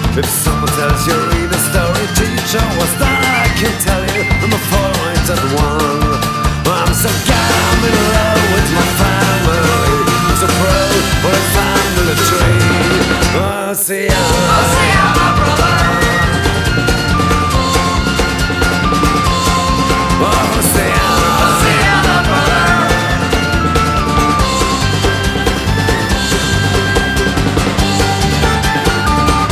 If someone tells you read a story, teacher, what's that I can tell you? I'm a four-pointed one. I'm so calm in love with my family. I'm so proud for a family tree. Oh, see, I'm